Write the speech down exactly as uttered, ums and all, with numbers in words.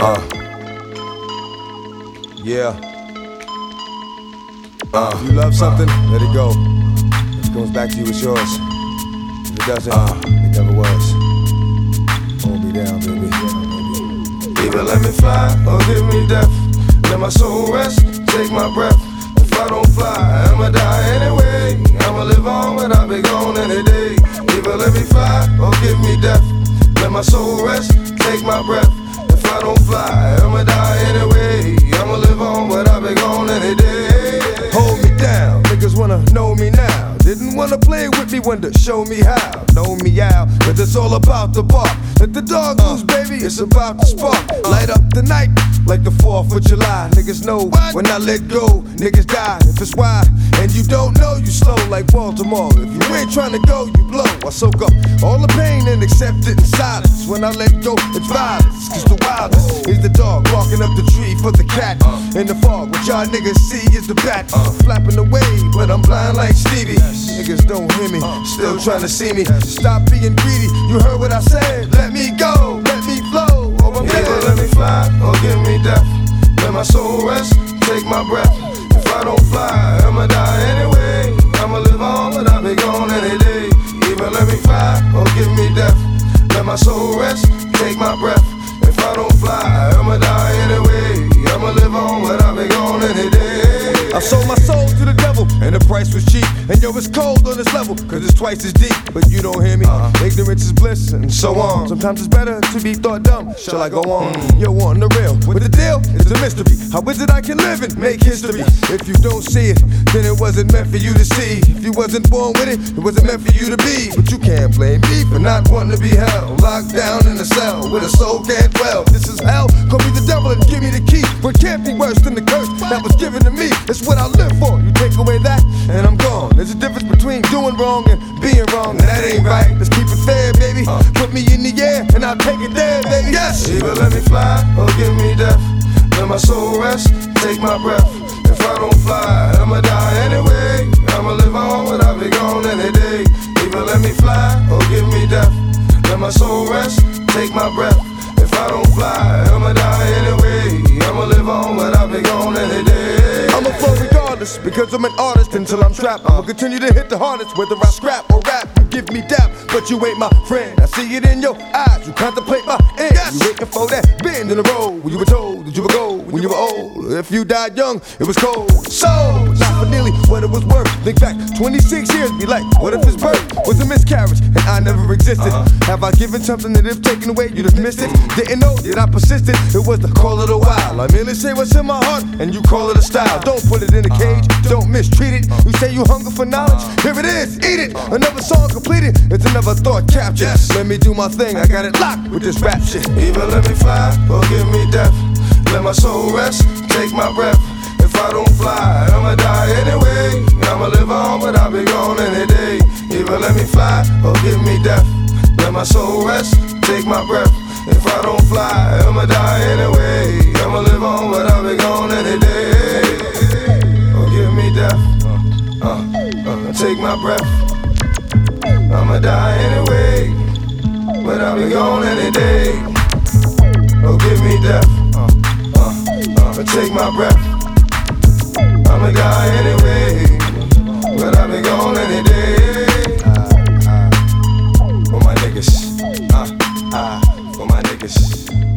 Uh. Yeah. Uh. If you love something, uh. let it go. If it comes back to you, it's yours. If it doesn't, uh. it never was. Hold me down, baby. Either let me fly or give me death. Let my soul rest, take my breath. If I don't fly, I'ma die anyway. I'ma live on, but I'll be gone any day. Either let me fly or give me death. Let my soul rest, take my breath. If I don't fly, I'ma die anyway. I'ma live on, but I'll be gone any day. Hold me down, niggas wanna know me now. Didn't wanna play with me, wanted to show me how. Know me out, cause it's all about the bark. Let the dog loose, baby, it's about to spark. Light up the night like the fourth of July. Niggas know when I let go, niggas die. If it's why, and you don't know, you slow like Baltimore. If you ain't trying to go, you blow. I soak up all the pain and accept it in silence. When I let go, it's violence. Cause the wildest is the dog barking up the tree for the cat. In the fog, what y'all niggas see is the bat. Flapping away, but I'm blind like Stevie. Niggas don't hear me, still trying to see me. Stop being greedy, you heard what I said. Let me go, let me flow. Oh, I'm Either let me fly or give me death. Let my soul rest, take my breath. If I don't fly, I'ma die anyway. I'ma live on, but I'll be gone any day. Either let me fly or give me death. Let my soul rest, take my breath. If I don't fly, I'ma die anyway. I'ma live on, but I'll be gone any day. I sold my soul to the devil, and the price was cheap. And yo, it's cold on this level, cause it's twice as deep. But you don't hear me, uh-huh. Ignorance is bliss, and so on. Sometimes it's better to be thought dumb. Shall I go on? Mm. Yo, on the real, with the deal, it's a mystery. How is it I can live and make history? If you don't see it, then it wasn't meant for you to see. If you wasn't born with it, it wasn't meant for you to be. But you can't blame me for not wanting to be held. Locked down in a cell, where the soul can't dwell. This is hell, call me the devil and give me the key. But it can't be worse than the curse that was given to me. It's what I live for. You take away that, and I'm gone. There's a difference between doing wrong and being wrong, and that ain't right. Let's keep it fair, baby. Uh. Put me in the air, and I'll take it there, baby. Yes. Either let me fly or give me death. Let my soul rest, take my breath. If I don't fly, I'ma die anyway. I'ma live on, but I'll be gone any day. Either let me fly or give me death. Let my soul rest, take my breath. If I don't fly, I'ma die anyway. I'ma live on, but I'll be gone any day. I'ma flow regardless, because I'm an artist until I'm trapped. I'ma continue to hit the hardest, whether I scrap or rap. You give me dap, but you ain't my friend. I see it in your eyes, you contemplate my end. Yes. You waiting for that bend in the road when you were told that you would go when you were old. If you died young, it was cold. So, not for nearly what it was worth. Think back twenty-six years, be like, what if his birth was a miscarriage and I never existed? Uh-huh. Have I given something that if taken away, you'd have missed it? Didn't know that I persisted, it was the call of the wild. I merely say what's in my heart, and you call it a style. Don't put it in a cage, don't mistreat it. You say you hunger for knowledge, here it is, eat it. Another song completed, it's another thought captured. Yes. Let me do my thing, I got it locked with this rap shit. Either let me fly or give me death. Let my soul rest, take my breath. If I don't fly, I'ma die anyway. I'ma live on, but I'll be gone any day. Either let me fly or give me death. Let my soul rest, take my breath. If I don't fly, I'ma die anyway. I'ma live on, but I'll be gone any day. Or give me death, uh, uh, uh, take my breath. I'ma die anyway, but I'll be gone any day. Or give me death, uh, uh, uh, take my breath. I'ma die anyway, but I'll be gone any day. Uh, uh, for my niggas, uh, uh, for my niggas.